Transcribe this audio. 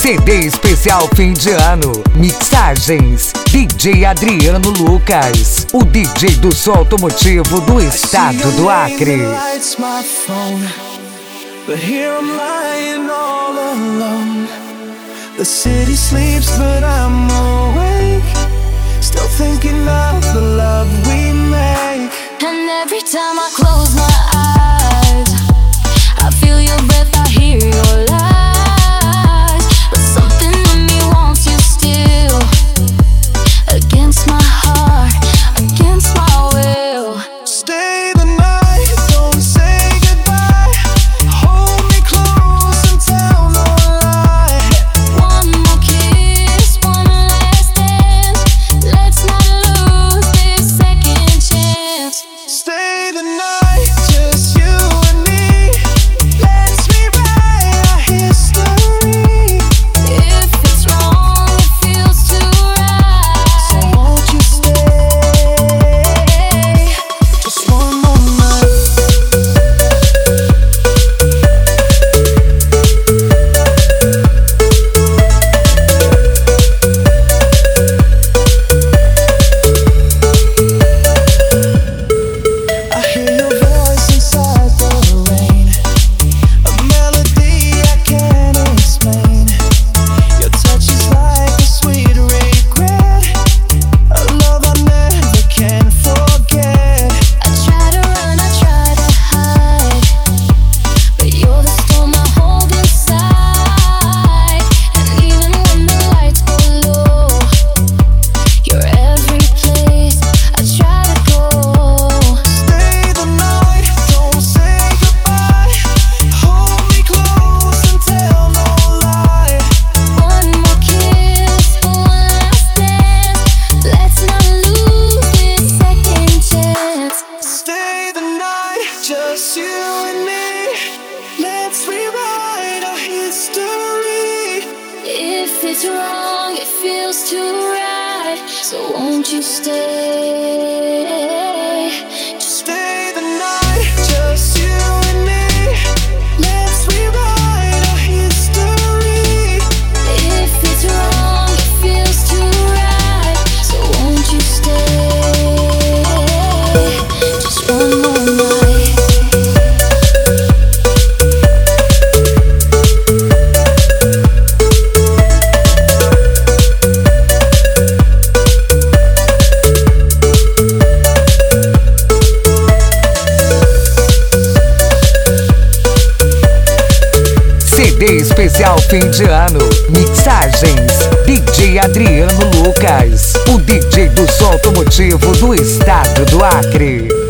CD especial fim de ano. Mixagens DJ Adriano Lucas, o DJ do som automotivo do estado do Acre. But here I'm lying all alone. The city sleeps but I'm awake, still thinking of the love we make. And every time I close my eyes, I feel your breath, I hear your lies. But something in me wants you still, against my heart, against my will. Stay the night, don't say goodbye. Hold me close and tell no lie. One more kiss, one last dance. Let's not lose this second chance. Stay the night, just you and me. Let's rewrite our history. If it's wrong, it feels too right. So won't you stay just one more night? I hear your voice inside the rain, a melody I can't explain. Your touch is like a sweet regret, a love I never can forget. I try to run, I try to hide, but you're the storm I hold inside. And even when the lights go low, you're every place I try to go. Stay the night, don't say goodbye. Hold me close and tell no lie. One more kiss, one last dance. Let's not lose this second chance. Stay the night, just you and me. Let's rewrite our history. If it's wrong, it feels too right. So won't you stay? Just Stay the night, just you and me. Let's rewrite our history. if it's wrong, it feels too right. So won't you stay? Just one more night. CD especial fim de ano. Mixagens DJ Adriano Lucas, o DJ do som automotivo do estado do Acre.